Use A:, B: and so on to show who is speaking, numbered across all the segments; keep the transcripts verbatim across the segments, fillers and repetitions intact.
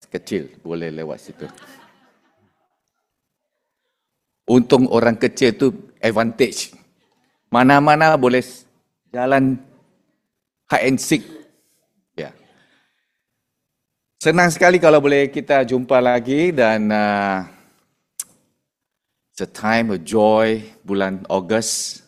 A: kecil, boleh lewat situ. Untung orang kecil tu advantage. Mana-mana boleh jalan hide and seek. Ya. Senang sekali kalau boleh kita jumpa lagi dan uh, it's a time of joy, bulan Ogos.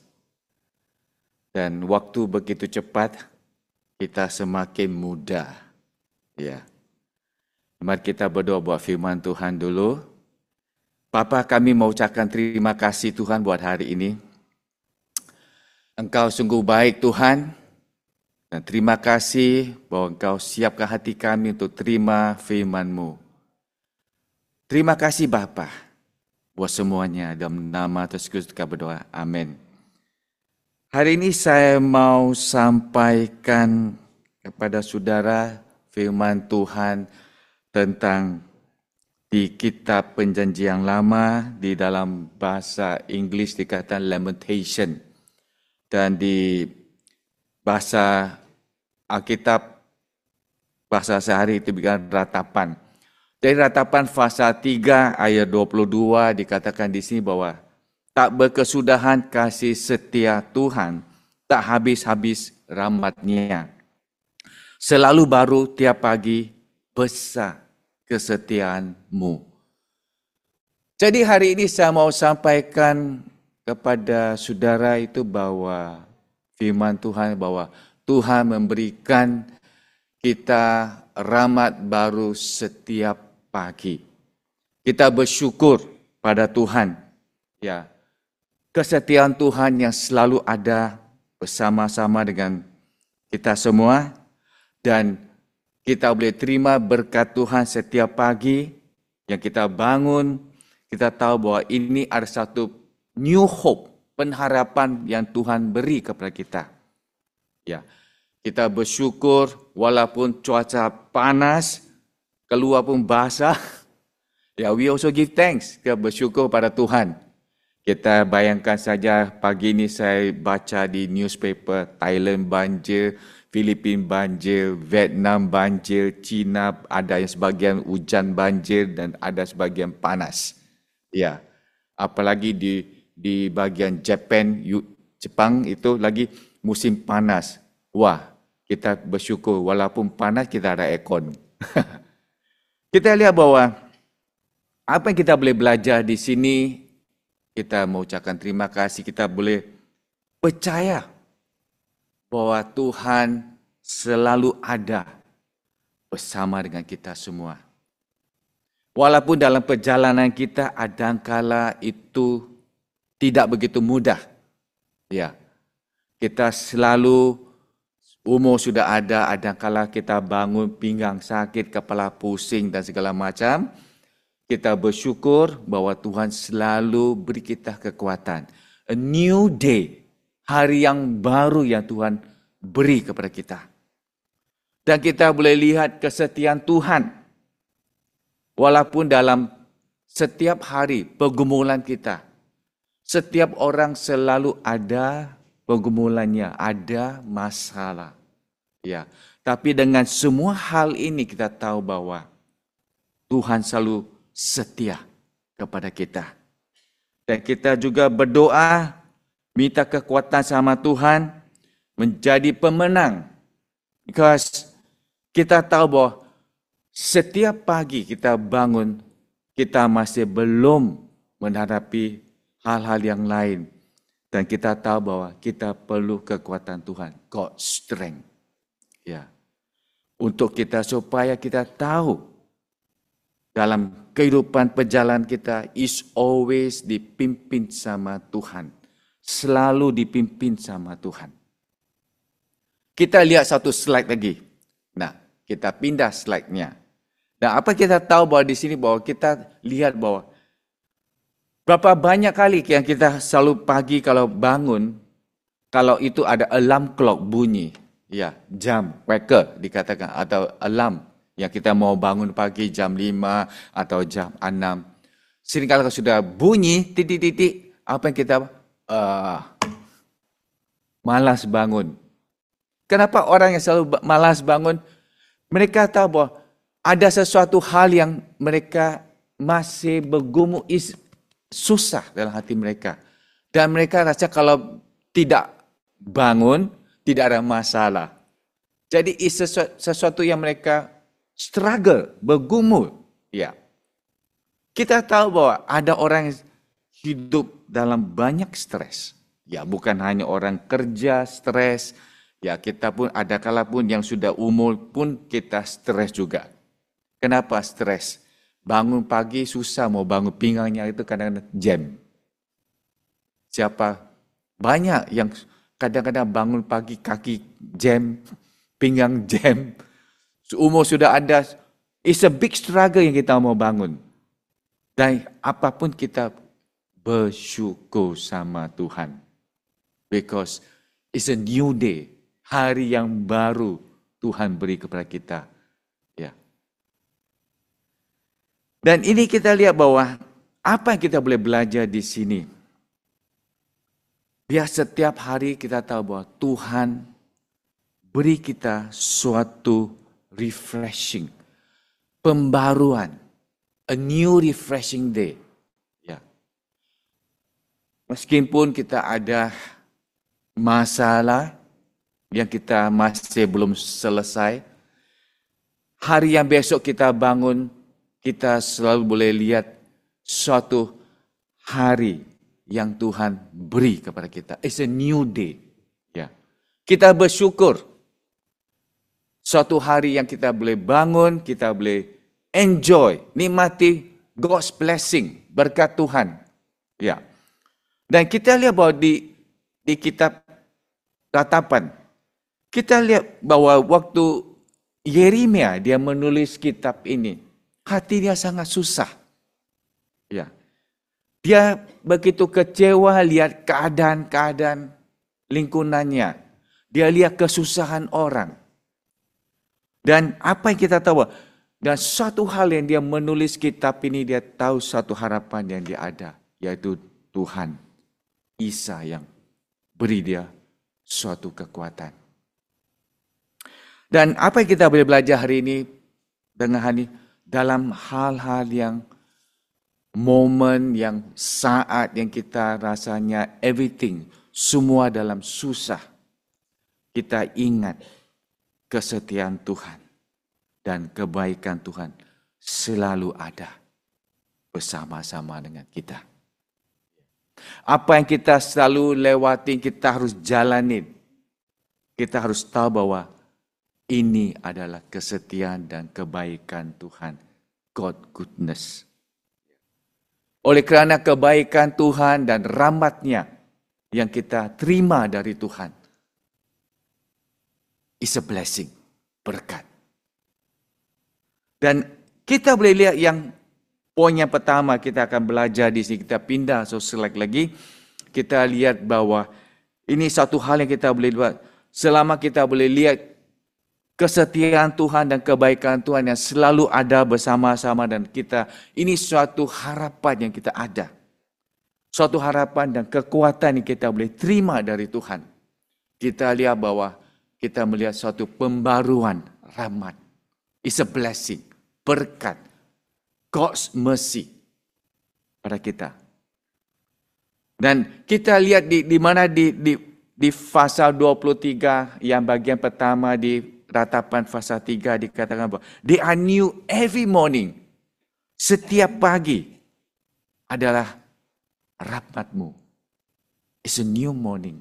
A: Dan waktu begitu cepat, kita semakin muda. Ya. Mari kita berdoa buat firman Tuhan dulu. Bapa, kami mau ucapkan terima kasih Tuhan buat hari ini. Engkau sungguh baik Tuhan. Dan terima kasih bahwa Engkau siapkan hati kami untuk terima firman-Mu. Terima kasih Bapa buat semuanya. Dalam nama Tuhan Yesus kita berdoa. Amin. Hari ini saya mau sampaikan kepada saudara firman Tuhan tentang di kitab Perjanjian Lama, di dalam bahasa Inggeris dikatakan lamentation. Dan di bahasa Alkitab, bahasa sehari itu bukan ratapan. Dari ratapan pasal tiga ayat dua puluh dua dikatakan di sini bahwa tak berkesudahan kasih setia Tuhan, tak habis-habis rahmat-Nya. Selalu baru tiap pagi, besar kesetiaan-Mu. Jadi hari ini saya mau sampaikan kepada saudara itu bahwa firman Tuhan bahwa Tuhan memberikan kita rahmat baru setiap pagi. Kita bersyukur pada Tuhan. Ya, kesetiaan Tuhan yang selalu ada bersama-sama dengan kita semua dan kita boleh terima berkat Tuhan setiap pagi yang kita bangun. Kita tahu bahwa ini ada satu new hope, pengharapan yang Tuhan beri kepada kita. Ya, kita bersyukur walaupun cuaca panas, keluar pun basah. Ya, we also give thanks. Kita bersyukur pada Tuhan. Kita bayangkan saja pagi ini saya baca di newspaper Thailand banjir, Filipina banjir, Vietnam banjir, China ada yang sebagian hujan banjir dan ada sebagian panas. Ya, apalagi di di bagian Japan, Jepang itu lagi musim panas. Wah, kita bersyukur walaupun panas kita ada aircon. Kita lihat bahwa apa yang kita boleh belajar di sini, kita mengucapkan terima kasih, kita boleh percaya bahwa Tuhan selalu ada bersama dengan kita semua. Walaupun dalam perjalanan kita kadangkala itu tidak begitu mudah. Ya. Kita selalu umur sudah ada, kadangkala kita bangun pinggang sakit, kepala pusing dan segala macam. Kita bersyukur bahwa Tuhan selalu beri kita kekuatan. A new day. Hari yang baru yang Tuhan beri kepada kita. Dan kita boleh lihat kesetiaan Tuhan. Walaupun dalam setiap hari pergumulan kita. Setiap orang selalu ada pergumulannya, ada masalah. Ya, tapi dengan semua hal ini kita tahu bahwa Tuhan selalu setia kepada kita. Dan kita juga berdoa, minta kekuatan sama Tuhan, menjadi pemenang. Because kita tahu bahwa setiap pagi kita bangun, kita masih belum menghadapi hal-hal yang lain. Dan kita tahu bahwa kita perlu kekuatan Tuhan, God's strength. Ya. Untuk kita supaya kita tahu dalam kehidupan perjalanan kita is always dipimpin sama Tuhan. Selalu dipimpin sama Tuhan. Kita lihat satu slide lagi. Nah, kita pindah slide-nya. Nah, apa kita tahu bahwa di sini bahwa kita lihat bahwa berapa banyak kali yang kita selalu pagi kalau bangun, kalau itu ada alarm clock bunyi, ya, jam, waker dikatakan, atau alarm yang kita mau bangun pagi jam lima atau jam enam. Seringkali kalau sudah bunyi, titik-titik, apa yang kita uh, malas bangun. Kenapa orang yang selalu malas bangun? Mereka tahu bahwa ada sesuatu hal yang mereka masih bergumul, is, susah dalam hati mereka. Dan mereka rasa kalau tidak bangun, tidak ada masalah. Jadi is sesuatu yang mereka struggle, bergumul. Ya. Kita tahu bahwa ada orang yang hidup dalam banyak stres. Ya, bukan hanya orang kerja stres. Ya, kita pun ada kala pun yang sudah umur pun kita stres juga. Kenapa stres? Bangun pagi susah, mau bangun pinggangnya itu kadang-kadang jam. Siapa? Banyak yang kadang-kadang bangun pagi kaki jam, pinggang jam. Umur sudah ada, it's a big struggle yang kita mau bangun. Dan apapun kita bersyukur sama Tuhan. Because it's a new day. Hari yang baru Tuhan beri kepada kita. Ya. Dan ini kita lihat bahwa apa yang kita boleh belajar di sini. Biar setiap hari kita tahu bahwa Tuhan beri kita suatu refreshing. Pembaruan. A new refreshing day. Ya. Meskipun kita ada masalah yang kita masih belum selesai, hari yang besok kita bangun, kita selalu boleh lihat suatu hari yang Tuhan beri kepada kita. It's a new day. Ya. Kita bersyukur. Suatu hari yang kita boleh bangun, kita boleh enjoy, nikmati God's blessing, berkat Tuhan. Ya. Dan kita lihat bahwa di di kitab Ratapan, kita lihat bahwa waktu Yeremia dia menulis kitab ini, hati dia sangat susah. Ya. Dia begitu kecewa lihat keadaan-keadaan lingkungannya. Dia lihat kesusahan orang. Dan apa yang kita tahu? Dan satu hal yang dia menulis kitab ini, dia tahu satu harapan yang dia ada. Yaitu Tuhan, Isa yang beri dia suatu kekuatan. Dan apa yang kita boleh belajar hari ini dengan hari ini, dalam hal-hal yang momen, yang saat yang kita rasanya everything, semua dalam susah. Kita ingat kesetiaan Tuhan dan kebaikan Tuhan selalu ada bersama-sama dengan kita. Apa yang kita selalu lewati, kita harus jalanin. Kita harus tahu bahwa ini adalah kesetiaan dan kebaikan Tuhan. God goodness. Oleh kerana kebaikan Tuhan dan rahmat-Nya yang kita terima dari Tuhan, is a blessing, berkat. Dan kita boleh lihat yang poin yang pertama kita akan belajar di sini. Kita pindah, so select lagi. Kita lihat bahwa ini satu hal yang kita boleh buat. Selama kita boleh lihat kesetiaan Tuhan dan kebaikan Tuhan yang selalu ada bersama-sama dan kita, ini suatu harapan yang kita ada. Suatu harapan dan kekuatan yang kita boleh terima dari Tuhan. Kita lihat bahwa kita melihat suatu pembaruan rahmat. It's a blessing, berkat, God's mercy pada kita. Dan kita lihat di, di mana di, di, di pasal dua puluh tiga yang bagian pertama di Ratapan pasal tiga dikatakan bahwa they are new every morning. Setiap pagi adalah rahmat-Mu. It's a new morning.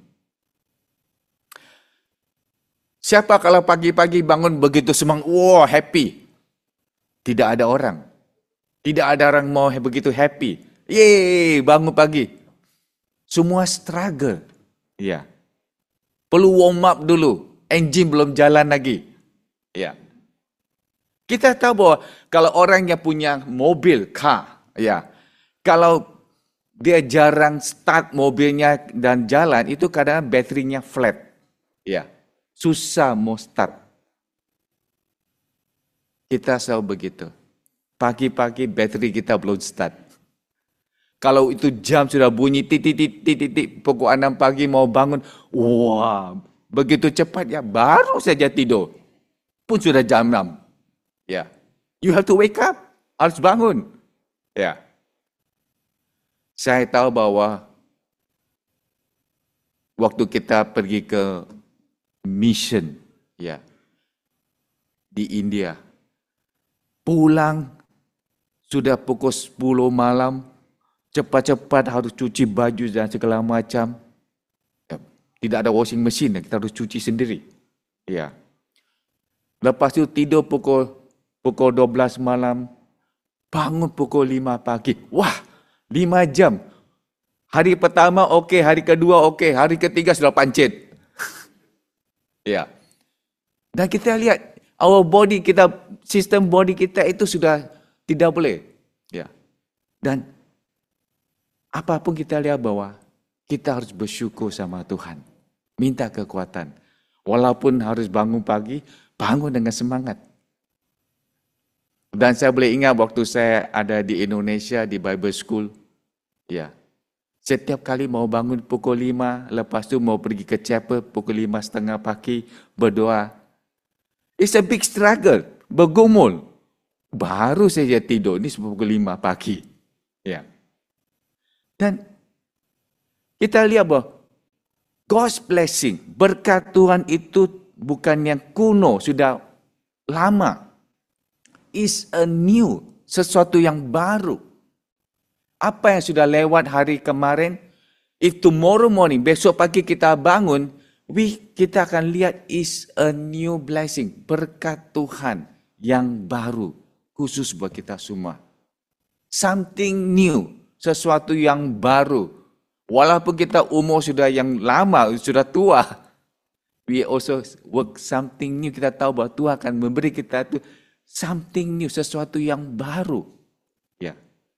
A: Siapa kalau pagi-pagi bangun begitu semangat, wow, happy. Tidak ada orang. Tidak ada orang mau begitu happy. Yeay, bangun pagi. Semua struggle. Ya. Perlu warm up dulu. Engine belum jalan lagi. Ya. Kita tahu bahwa kalau orang yang punya mobil, car, ya. Kalau dia jarang start mobilnya dan jalan, itu kadang baterinya flat. Ya. Susah mau start. Kita selalu begitu. Pagi-pagi bateri kita belum start. Kalau itu jam sudah bunyi titik titik titik pukul enam pagi mau bangun, wah, begitu cepat ya, baru saja tidur. Pun sudah jam enam. Ya. You have to wake up. Harus bangun. Ya. Saya tahu bahwa waktu kita pergi ke mission, ya, di India, pulang sudah pukul sepuluh malam, cepat-cepat harus cuci baju dan segala macam. Ya, tidak ada washing machine, kita harus cuci sendiri. Ya. Lepas itu tidur pukul pukul dua belas malam, bangun pukul lima pagi. Wah, lima jam. Hari pertama okey, hari kedua okey, hari ketiga sudah pancit. Ya. Dan kita lihat our body kita, sistem body kita itu sudah tidak boleh. Ya. Dan apapun kita lihat bahwa kita harus bersyukur sama Tuhan. Minta kekuatan. Walaupun harus bangun pagi, bangun dengan semangat. Dan saya boleh ingat waktu saya ada di Indonesia di Bible School. Ya. Setiap kali mau bangun pukul lima, lepas tu mau pergi ke chapel pukul lima setengah pagi, berdoa. It's a big struggle, bergumul. Baru saja tidur, ni pukul lima pagi. Ya. Dan kita lihat bahawa God's blessing, berkat Tuhan itu bukan yang kuno, sudah lama. Is a new, sesuatu yang baru. Apa yang sudah lewat hari kemarin, if tomorrow morning, besok pagi kita bangun, we, kita akan lihat is a new blessing, berkat Tuhan yang baru, khusus buat kita semua. Something new, sesuatu yang baru. Walaupun kita umur sudah yang lama, sudah tua, we also work something new. Kita tahu bahawa Tuhan akan memberi kita itu something new, sesuatu yang baru. Ya.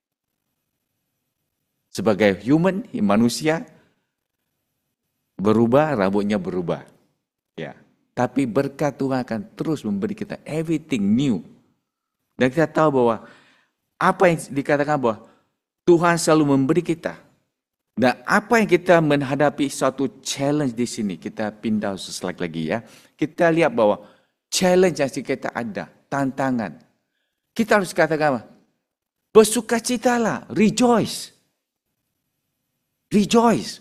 A: Sebagai human, manusia, berubah, rambutnya berubah. Ya. Tapi berkat Tuhan akan terus memberi kita everything new. Dan kita tahu bahwa apa yang dikatakan bahwa Tuhan selalu memberi kita. Dan apa yang kita menghadapi suatu challenge di sini, kita pindah slide lagi ya. Kita lihat bahwa challenge yang kita ada, tantangan. Kita harus katakan, bersukacitalah, rejoice. Rejoice.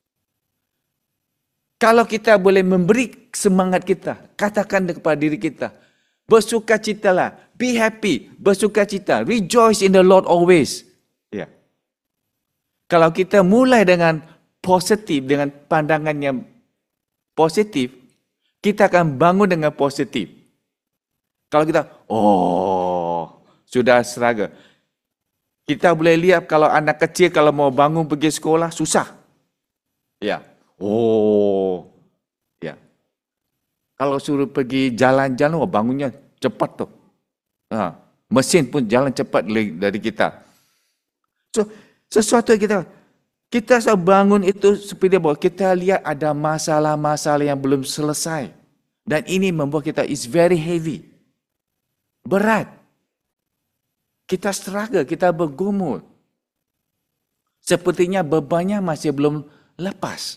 A: Kalau kita boleh memberi semangat kita, katakan kepada diri kita, bersukacitalah, be happy, bersukacita, rejoice in the Lord always. Ya. Kalau kita mulai dengan positif, dengan pandangan yang positif, kita akan bangun dengan positif. Kalau kita, oh, sudah struggle. Kita boleh lihat kalau anak kecil kalau mau bangun pergi sekolah, susah. Ya. Oh. Ya. Kalau suruh pergi jalan-jalan, oh, bangunnya cepat tuh. Ha. Mesin pun jalan cepat dari kita. So, sesuatu yang kita kita selalu bangun itu seperti bahwa kita lihat ada masalah-masalah yang belum selesai. Dan ini membuat kita is very heavy. Berat. Kita struggle, kita bergumul. Sepertinya bebannya masih belum lepas.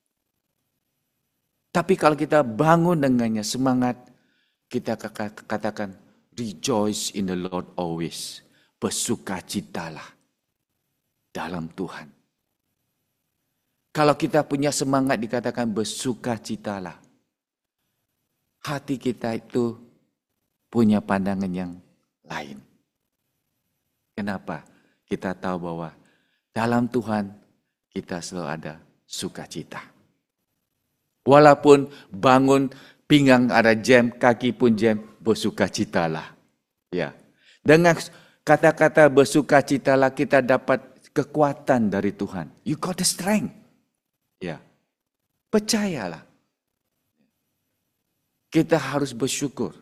A: Tapi kalau kita bangun dengannya semangat, kita katakan, rejoice in the Lord always. Bersukacitalah dalam Tuhan. Kalau kita punya semangat dikatakan bersukacitalah. Hati kita itu punya pandangan yang lain. Kenapa? Kita tahu bahwa dalam Tuhan kita selalu ada sukacita. Walaupun bangun pinggang ada jam, kaki pun jam, bersukacitalah. Ya. Dengan kata-kata bersukacitalah kita dapat kekuatan dari Tuhan. You got the strength. Ya. Percayalah. Kita harus bersyukur.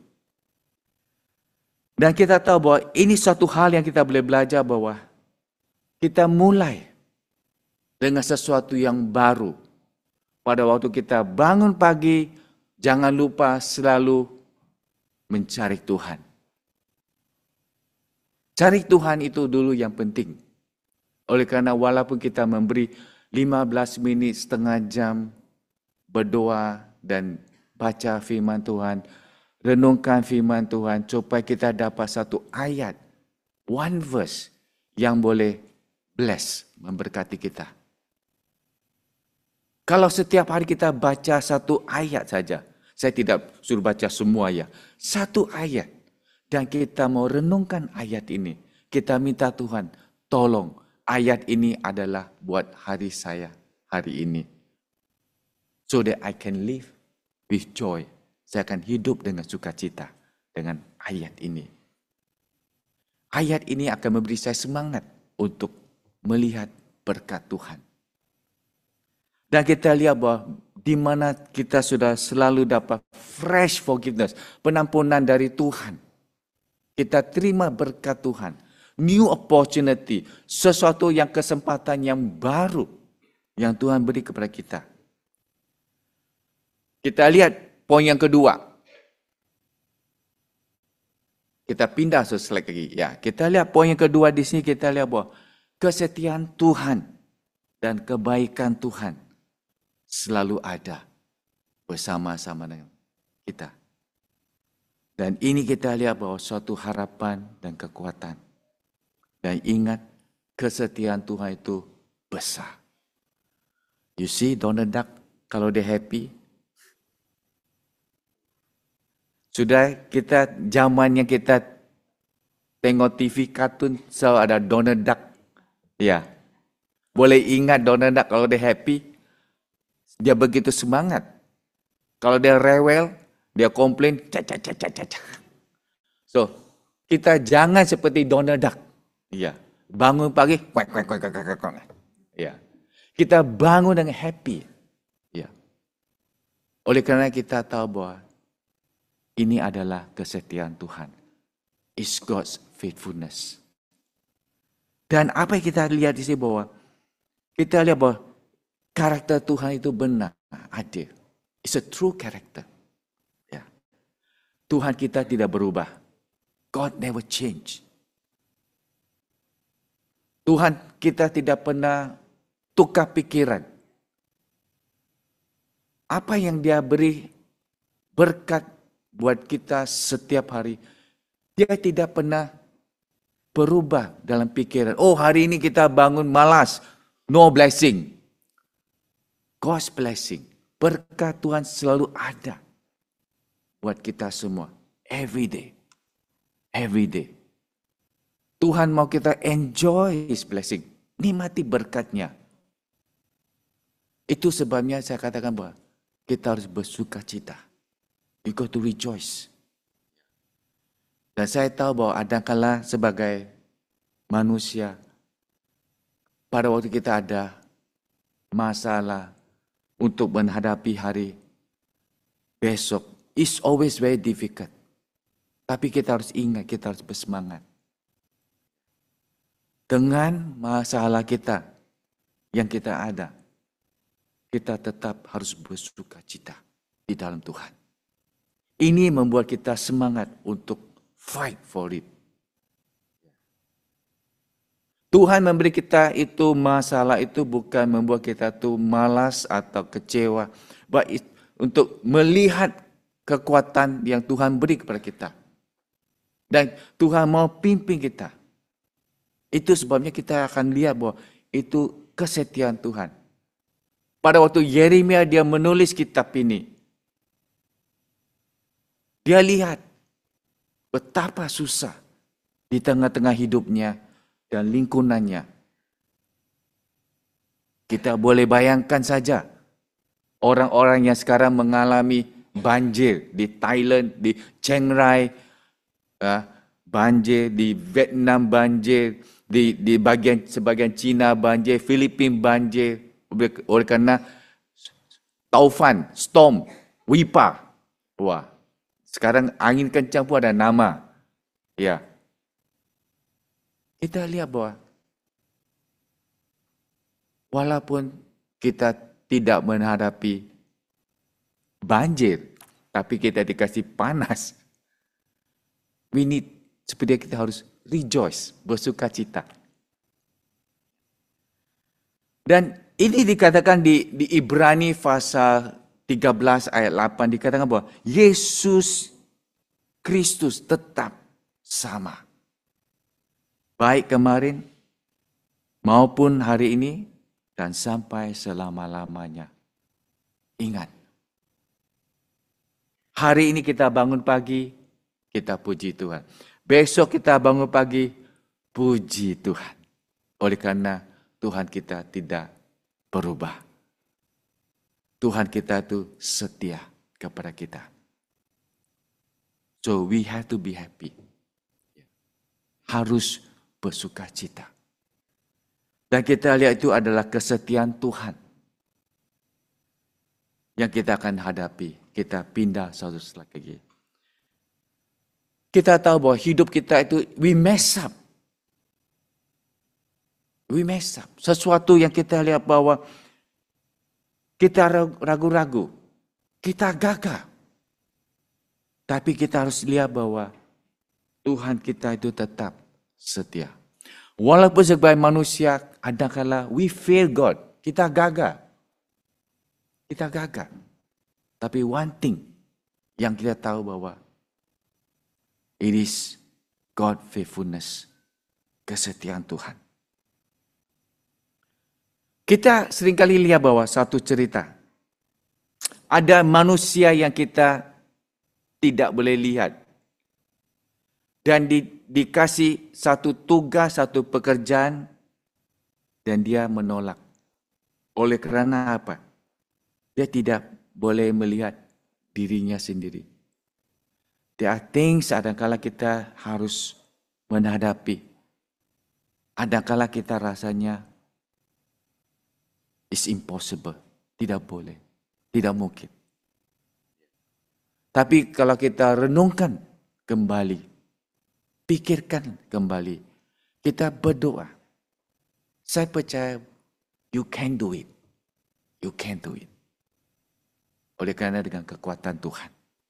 A: Dan kita tahu bahwa ini suatu hal yang kita boleh belajar bahwa kita mulai dengan sesuatu yang baru. Pada waktu kita bangun pagi, jangan lupa selalu mencari Tuhan. Cari Tuhan itu dulu yang penting. Oleh karena walaupun kita memberi lima belas minit, setengah jam berdoa dan baca firman Tuhan, renungkan firman Tuhan supaya kita dapat satu ayat, one verse yang boleh bless, memberkati kita. Kalau setiap hari kita baca satu ayat saja, saya tidak suruh baca semua ya, satu ayat, dan kita mau renungkan ayat ini, kita minta Tuhan, tolong ayat ini adalah buat hari saya hari ini. So that I can live with joy. Saya akan hidup dengan sukacita dengan ayat ini. Ayat ini akan memberi saya semangat untuk melihat berkat Tuhan. Dan kita lihat bahwa di mana kita sudah selalu dapat fresh forgiveness, penampunan dari Tuhan. Kita terima berkat Tuhan. New opportunity, sesuatu yang kesempatan yang baru yang Tuhan beri kepada kita. Kita lihat poin yang kedua. Kita pindah ke slide lagi. Ya, kita lihat poin yang kedua di sini, kita lihat bahwa kesetiaan Tuhan dan kebaikan Tuhan selalu ada bersama-sama dengan kita. Dan ini kita lihat bahwa suatu harapan dan kekuatan. Dan ingat, kesetiaan Tuhan itu besar. You see Donald Duck kalau dia happy. Sudah kita zaman yang kita tengok T V kartun selalu ada Donald Duck. Ya. Boleh ingat Donald Duck kalau dia happy, dia begitu semangat. Kalau dia rewel, dia komplain, caca caca caca. So, kita jangan seperti Donald Duck. Ya. Bangun pagi, kuak kuak kuak kuak kuak. Ya. Kita bangun dengan happy. Ya. Oleh kerana kita tahu bahwa ini adalah kesetiaan Tuhan. It's God's faithfulness. Dan apa yang kita lihat di sini bahwa kita lihat bahwa karakter Tuhan itu benar, adil. It's a true character. Ya. Tuhan kita tidak berubah. God never change. Tuhan kita tidak pernah tukar pikiran. Apa yang dia beri berkat buat kita setiap hari, dia tidak pernah berubah dalam pikiran. Oh, hari ini kita bangun malas, no blessing. God's blessing, berkat Tuhan selalu ada buat kita semua. Every day, every day. Tuhan mau kita enjoy His blessing, nikmati berkatnya. Itu sebabnya saya katakan bahwa kita harus bersuka cita. We got to rejoice. Dan saya tahu bahwa adakala sebagai manusia, pada waktu kita ada masalah untuk menghadapi hari besok, it's always very difficult. Tapi kita harus ingat, kita harus bersemangat. Dengan masalah kita yang kita ada, kita tetap harus bersuka cita di dalam Tuhan. Ini membuat kita semangat untuk fight for it. Tuhan memberi kita itu masalah itu bukan membuat kita tuh malas atau kecewa. But it, untuk melihat kekuatan yang Tuhan beri kepada kita. Dan Tuhan mau pimpin kita. Itu sebabnya kita akan lihat bahwa itu kesetiaan Tuhan. Pada waktu Yeremia dia menulis kitab ini, dia lihat betapa susah di tengah-tengah hidupnya dan lingkungannya. Kita boleh bayangkan saja orang-orang yang sekarang mengalami banjir di Thailand, di Chiang Rai, banjir di Vietnam, banjir di di bagian sebagian Cina, banjir Filipina, banjir oleh kerana taufan, storm, wipa. Wah. Sekarang angin kencang pun ada nama. Ya. Kita lihat bahwa walaupun kita tidak menghadapi banjir, tapi kita dikasih panas. We need, seperti kita harus rejoice, bersuka cita. Dan ini dikatakan di, di Ibrani pasal tiga belas ayat delapan dikatakan bahwa Yesus Kristus tetap sama. Baik kemarin maupun hari ini dan sampai selama-lamanya. Ingat, hari ini kita bangun pagi, kita puji Tuhan. Besok kita bangun pagi, puji Tuhan. Oleh karena Tuhan kita tidak berubah. Tuhan kita itu setia kepada kita. So we have to be happy. Harus bersuka cita. Dan kita lihat itu adalah kesetiaan Tuhan. Yang kita akan hadapi. Kita pindah satu slide lagi. Kita tahu bahwa hidup kita itu we mess up. We mess up. Sesuatu yang kita lihat bahwa kita ragu-ragu. Kita gagah. Tapi kita harus lihat bahwa Tuhan kita itu tetap setia. Walaupun sebagai manusia, kadang-kala we fail God. Kita gagal. Kita gagal. Tapi one thing yang kita tahu bahwa it is God faithfulness. Kesetiaan Tuhan. Kita seringkali lihat bahwa satu cerita. Ada manusia yang kita tidak boleh lihat. Dan di, dikasih satu tugas, satu pekerjaan. Dan dia menolak. Oleh kerana apa? Dia tidak boleh melihat dirinya sendiri. There are things kadang-kala kita harus menghadapi. Kadang-kala kita rasanya it's impossible. Tidak boleh. Tidak mungkin. Tapi kalau kita renungkan kembali. Pikirkan kembali. Kita berdoa. Saya percaya you can do it. You can do it. Oleh karena dengan kekuatan Tuhan.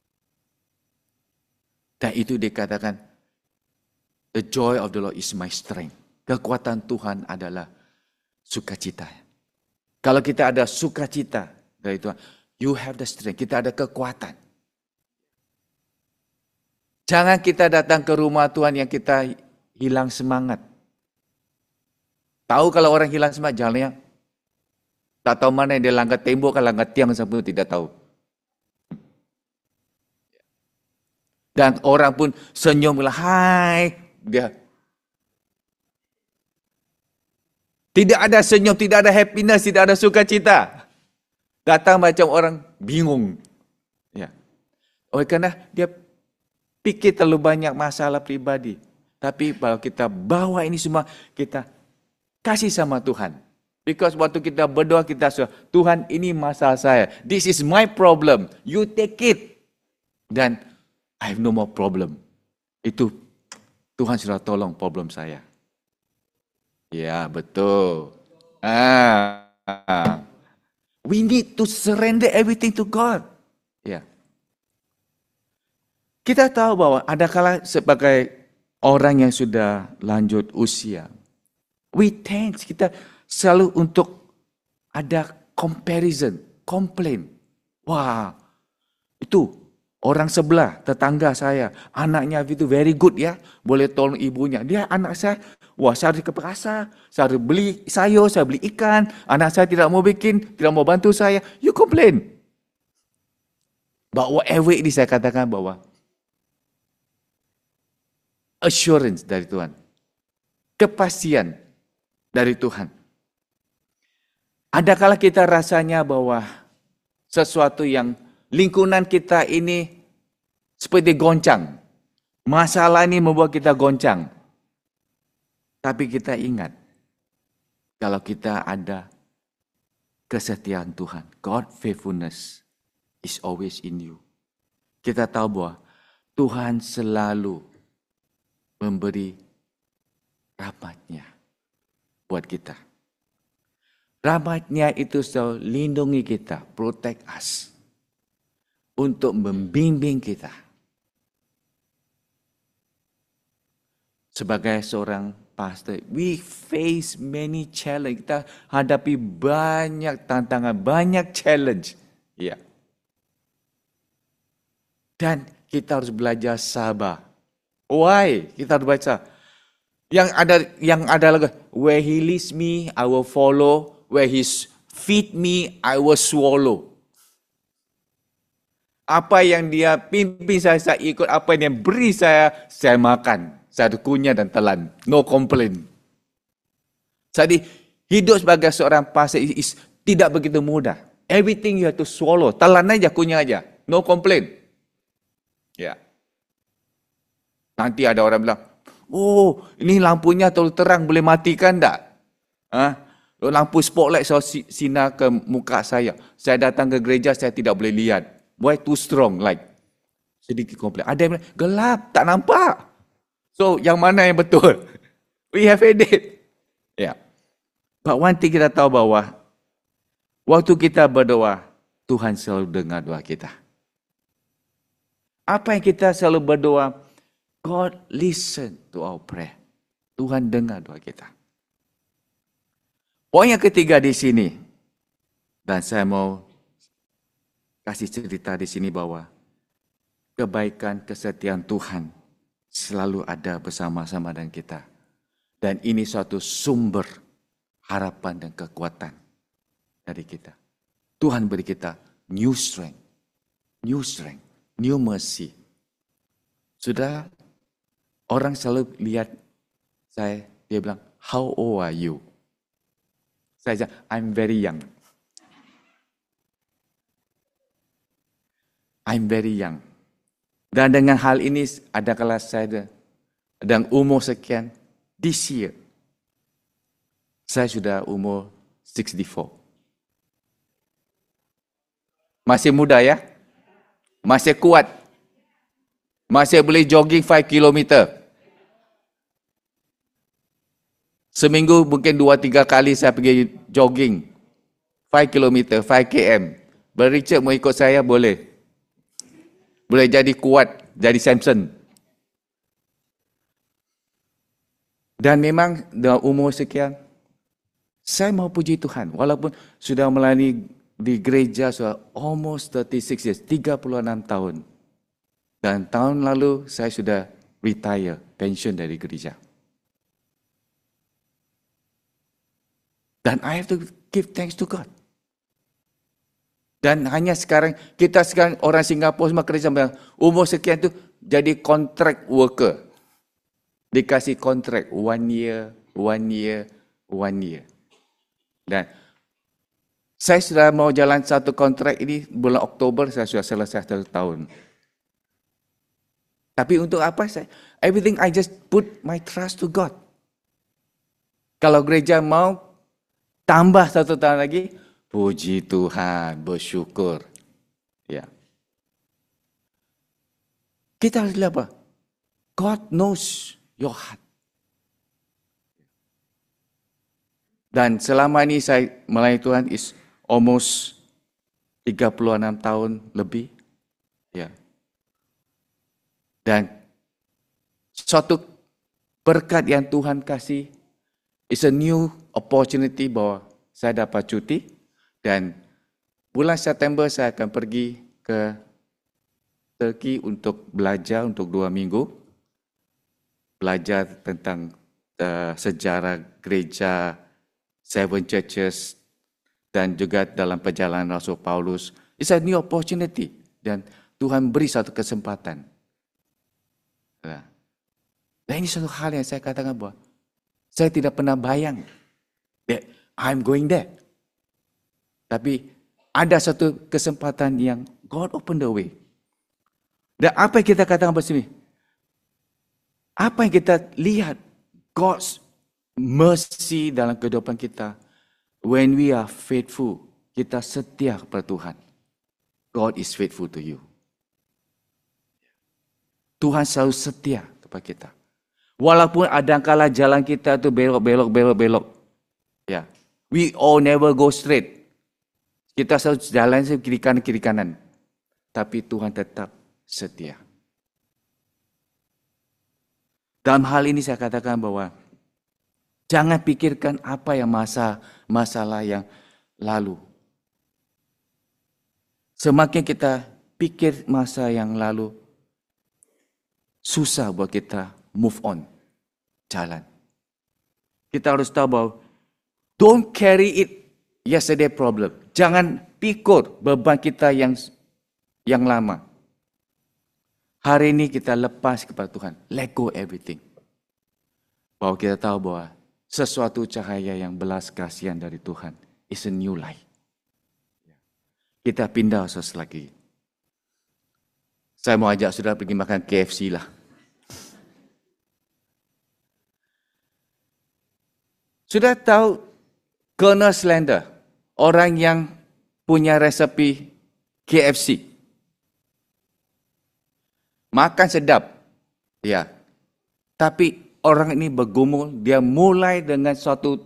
A: Dan itu dikatakan, the joy of the Lord is my strength. Kekuatan Tuhan adalah sukacita. Kalau kita ada sukacita dari Tuhan, you have the strength. Kita ada kekuatan. Jangan kita datang ke rumah Tuhan yang kita hilang semangat. Tahu kalau orang hilang semangat, jalannya tak tahu mana yang dia langgar tembok, kalau langgar tiang sampai tidak tahu. Dan orang pun senyum bilang, hai. Dia tidak ada senyum, tidak ada happiness, tidak ada sukacita. Datang macam orang bingung. Ya. Oleh karena dia pikir terlalu banyak masalah pribadi. Tapi kalau kita bawa ini semua, kita kasih sama Tuhan. Because waktu kita berdoa, kita sudah, Tuhan ini masalah saya. This is my problem. You take it. Dan I have no more problem. Itu Tuhan sudah tolong problem saya. Ya, betul. Ah, ah. We need to surrender everything to God. Ya. Kita tahu bahwa ada kala sebagai orang yang sudah lanjut usia, we tend, kita selalu untuk ada comparison, complain. Wah, itu orang sebelah, tetangga saya, anaknya itu very good ya, boleh tolong ibunya. Dia anak saya, wah saya harus ke pasar, saya harus beli sayur, saya beli ikan, anak saya tidak mau bikin, tidak mau bantu saya, you complain. But whatever ini saya katakan bahwa assurance dari Tuhan, kepastian dari Tuhan. Adakala kita rasanya bahwa sesuatu yang lingkungan kita ini seperti goncang. Masalah ini membuat kita goncang. Tapi kita ingat, kalau kita ada kesetiaan Tuhan, God faithfulness is always in you. Kita tahu bahwa Tuhan selalu memberi rahmat-Nya buat kita. Rahmat-Nya itu selalu lindungi kita, protect us. Untuk membimbing kita. Sebagai seorang pastor, we face many challenge. Kita hadapi banyak tantangan, banyak challenge. Ya. Dan kita harus belajar sabar. Why? Kita harus baca. Yang ada yang ada lagi, where he leads me, I will follow. Where he feed me, I will swallow. Apa yang dia pimpin saya, saya ikut. Apa yang dia beri saya, saya makan. Saya kunyah dan telan. No complain. Jadi, hidup sebagai seorang pastor is tidak begitu mudah. Everything you have to swallow. Telan aja, kunyah aja. No complain. Ya. Nanti ada orang bilang, oh, ini lampunya terlalu terang, boleh matikan tak? Ha? Lampu spotlight so sinar ke muka saya. Saya datang ke gereja, saya tidak boleh lihat. Why too strong? Like, sedikit komplain. Ada yang bilang, gelap, tak nampak. So, yang mana yang betul? We have edit. Ya. Yeah. But one thing kita tahu bahwa, waktu kita berdoa, Tuhan selalu dengar doa kita. Apa yang kita selalu berdoa, God listen to our prayer. Tuhan dengar doa kita. Poin yang ketiga di sini, dan saya mau kasih cerita di sini bahwa kebaikan kesetiaan Tuhan selalu ada bersama-sama dengan kita. Dan ini suatu sumber harapan dan kekuatan dari kita. Tuhan beri kita new strength, new strength, new mercy. Sudah orang selalu lihat saya, dia bilang, how old are you? Saya bilang, I'm very young. I'm very young. Dan dengan hal ini, ada kala saya dengan umur sekian, this year, saya sudah umur sixty-four. Masih muda ya? Masih kuat. Masih boleh jogging five kilometer. Seminggu mungkin dua tiga kali saya pergi jogging. five kilometer, five kilometer. Richard mau ikut saya boleh. Boleh jadi kuat, jadi Samson. Dan memang dengan umur sekian, saya mau puji Tuhan. Walaupun sudah melayani di gereja sudah almost thirty-six years, tiga puluh enam tahun. Dan tahun lalu saya sudah retire, pensiun dari gereja. Dan I have to give thanks to God. Dan hanya sekarang, kita sekarang orang Singapura semua kerja bilang, umur sekian tu jadi contract worker. Dikasih kontrak one year, one year, one year. Dan saya sudah mau jalan satu kontrak ini, bulan Oktober saya sudah selesai satu tahun. Tapi untuk apa saya? Everything I just put my trust to God. Kalau gereja mau tambah satu tahun lagi, puji Tuhan, bersyukur. Ya. Kita harus lihat apa? God knows your heart. Dan selama ini saya melayani Tuhan is almost tiga puluh enam tahun lebih. Ya. Dan suatu berkat yang Tuhan kasih is a new opportunity bahwa saya dapat cuti dan bulan September saya akan pergi ke Turki untuk belajar untuk dua minggu. Belajar tentang uh, sejarah gereja Seven Churches dan juga dalam perjalanan Rasul Paulus. It's a new opportunity dan Tuhan beri satu kesempatan. Dan ini satu hal yang saya katakan bahwa saya tidak pernah bayang that I'm going there. Tapi ada satu kesempatan yang God open the way. Dan apa yang kita katakan bersini? Apa yang kita lihat God's mercy dalam kehidupan kita. When we are faithful, kita setia kepada Tuhan. God is faithful to you. Tuhan selalu setia kepada kita. Walaupun adangkala jalan kita tu belok, belok, belok, belok. Ya, we all never go straight. Kita selalu jalan kiri kanan, kiri kanan. Tapi Tuhan tetap setia. Dalam hal ini saya katakan bahwa jangan pikirkan apa yang masa masalah yang lalu. Semakin kita pikir masa yang lalu, susah buat kita move on, jalan. Kita harus tahu bahwa don't carry it yesterday problem. Jangan pikul beban kita yang yang lama. Hari ini kita lepas kepada Tuhan. Let go everything. Bahwa kita tahu bahwa sesuatu cahaya yang belas kasihan dari Tuhan is a new life. Kita pindah sesuatu lagi. Saya mau ajak saudara pergi makan K F C lah. Sudah tahu Colonel Slender, orang yang punya resepi K F C. Makan sedap, ya. Tapi orang ini bergumul, dia mulai dengan suatu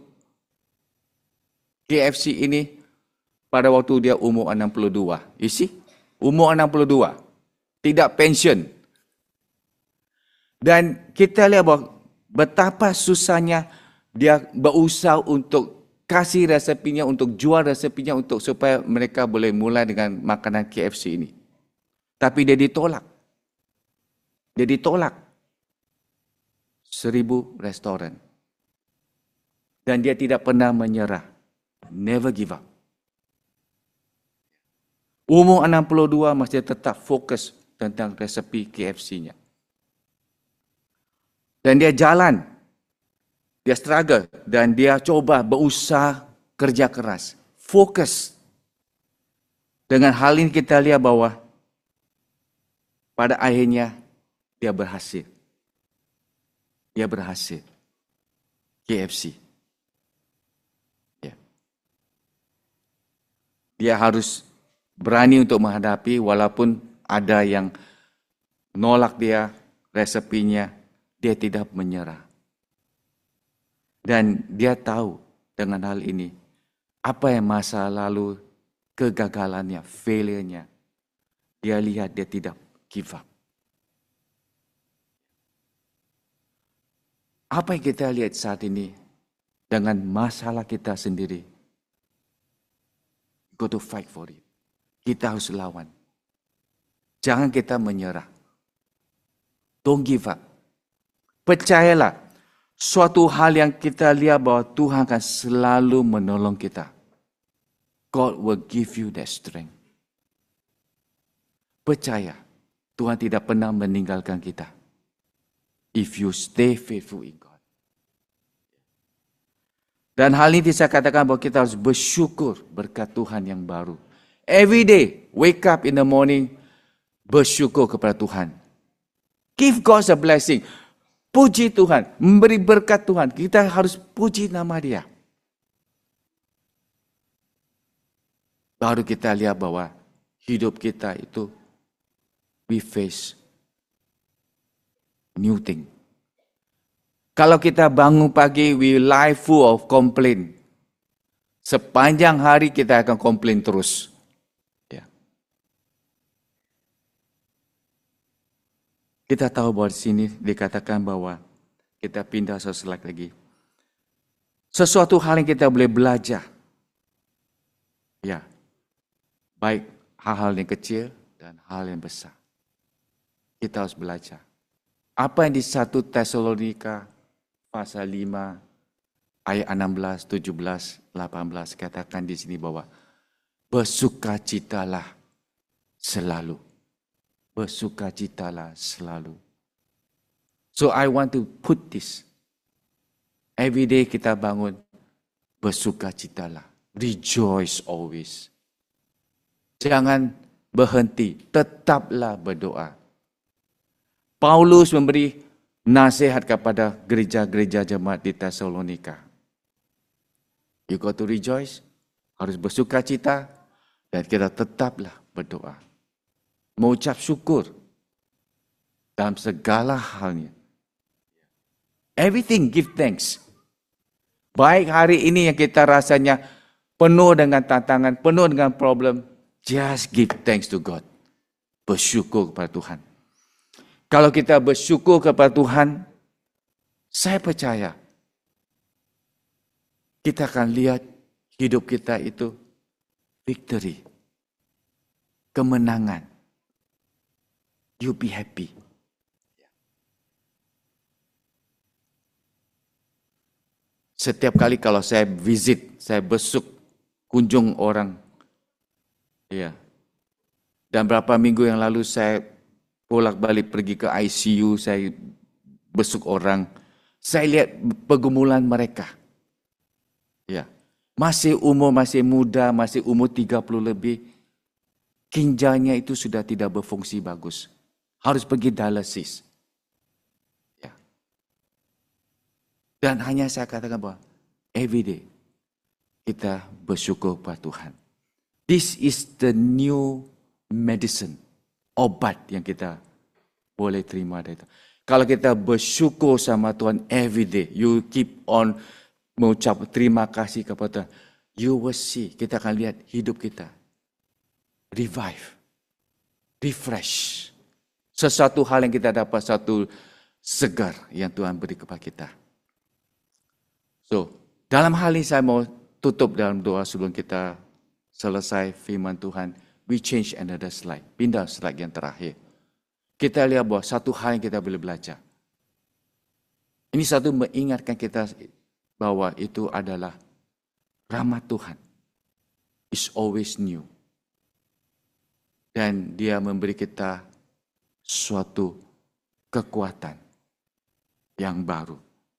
A: K F C ini pada waktu dia umur enam puluh dua. You see? Umur enam puluh dua. Tidak pension. Dan kita lihat bahwa betapa susahnya dia berusaha untuk kasih resepinya, untuk jual resepinya untuk supaya mereka boleh mulai dengan makanan K F C ini. Tapi dia ditolak. Dia ditolak. Seribu restoran. Dan dia tidak pernah menyerah. Never give up. Umur enam puluh dua masih tetap fokus tentang resepi K F C-nya. Dan dia jalan. Dia struggle. Dan dia coba berusaha kerja keras. Fokus. Dengan hal ini kita lihat bahwa pada akhirnya dia berhasil. Dia berhasil. K F C. Ya. Dia harus berani untuk menghadapi walaupun ada yang nolak dia resepinya, dia tidak menyerah. Dan dia tahu dengan hal ini, apa yang masa lalu, kegagalannya, failure-nya, dia lihat dia tidak give up. Apa yang kita lihat saat ini dengan masalah kita sendiri? Go to fight for it. Kita harus lawan. Jangan kita menyerah. Don't give up. Percayalah, suatu hal yang kita lihat bahwa Tuhan akan selalu menolong kita. God will give you that strength. Percaya, Tuhan tidak pernah meninggalkan kita. If you stay faithful in God. Dan hal ini saya katakan bahwa kita harus bersyukur berkat Tuhan yang baru. Every day, wake up in the morning, bersyukur kepada Tuhan. Give God a blessing. Puji Tuhan, memberi berkat Tuhan. Kita harus puji nama Dia. Baru kita lihat bahwa hidup kita itu we face new thing. Kalau kita bangun pagi, we life full of complaint. Sepanjang hari kita akan komplain terus. Ya. Kita tahu bahwa di sini dikatakan bahwa kita pindah sesuatu lagi. Sesuatu hal yang kita boleh belajar. Ya. Baik hal-hal yang kecil dan hal yang besar. Kita harus belajar. Apa yang di satu Tesalonika pasal lima ayat enam belas, tujuh belas, delapan belas katakan di sini bahwa bersukacitalah selalu. Bersukacitalah selalu. So I want to put this. Every day kita bangun, bersukacitalah. Rejoice always. Jangan berhenti, tetaplah berdoa. Paulus memberi nasihat kepada gereja-gereja jemaat di Tesalonika. You got to rejoice, harus bersukacita, dan kita tetaplah berdoa. Mengucap syukur dalam segala halnya. Everything give thanks. Baik hari ini yang kita rasanya penuh dengan tantangan, penuh dengan problem, just give thanks to God. Bersyukur kepada Tuhan. Kalau kita bersyukur kepada Tuhan, saya percaya kita akan lihat hidup kita itu victory, kemenangan. You be happy. Setiap kali kalau saya visit, saya besuk, kunjung orang, ya. Dan berapa minggu yang lalu saya bolak-balik pergi ke I C U, saya besuk orang, saya lihat pergumulan mereka. Ya. Masih umur, masih muda, masih umur tiga puluh lebih, ginjalnya itu sudah tidak berfungsi bagus. Harus pergi dialisis. Ya. Dan hanya saya katakan bahwa every day kita bersyukur pada Tuhan. This is the new medicine, obat yang kita boleh terima dari Tuhan. Kalau kita bersyukur sama Tuhan every day, you keep on mengucap terima kasih kepada Tuhan, you will see, kita akan lihat hidup kita revive, refresh. Sesuatu hal yang kita dapat, satu segar yang Tuhan beri kepada kita. So, dalam hal ini saya mau tutup dalam doa sebelum kita selesai firman Tuhan. We change another slide. Pindah slide yang terakhir. Kita lihat bahwa satu hal yang kita boleh belajar. Ini satu mengingatkan kita bahwa itu adalah rahmat Tuhan. Is always new. Dan dia memberi kita suatu kekuatan yang baru.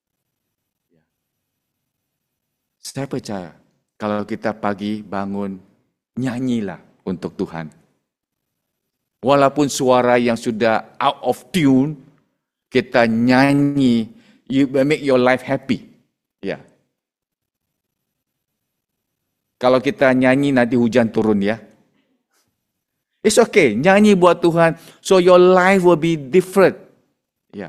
A: Saya percaya kalau kita pagi bangun, nyanyilah untuk Tuhan. Walaupun suara yang sudah out of tune, kita nyanyi, you make your life happy. Ya. Kalau kita nyanyi nanti hujan turun ya. It's okay, nyanyi buat Tuhan, so your life will be different. Ya.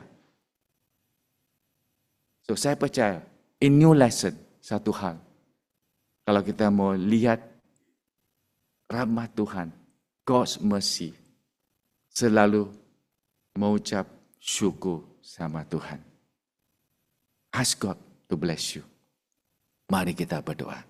A: So saya percaya, in new lesson, satu hal. Kalau kita mau lihat rahmat Tuhan, God's mercy, selalu mengucap syukur sama Tuhan. Ask God to bless you. Mari kita berdoa.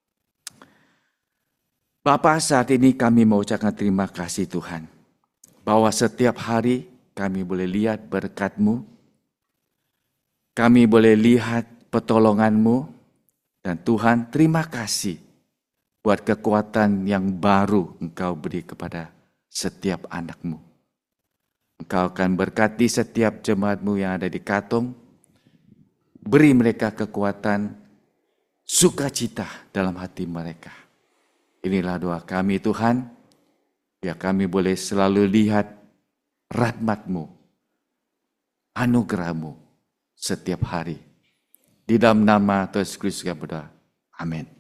A: Bapa, saat ini kami mengucapkan terima kasih Tuhan, bahwa setiap hari kami boleh lihat berkat-Mu, kami boleh lihat pertolongan-Mu, dan Tuhan terima kasih buat kekuatan yang baru Engkau beri kepada setiap anak-Mu. Engkau akan berkati setiap jemaat-Mu yang ada di Katong, beri mereka kekuatan, sukacita dalam hati mereka. Inilah doa kami Tuhan, biar kami boleh selalu lihat rahmat-Mu, anugerah-Mu setiap hari. Di dalam nama Tuhan Yesus Kristus kami berdoa. Amin.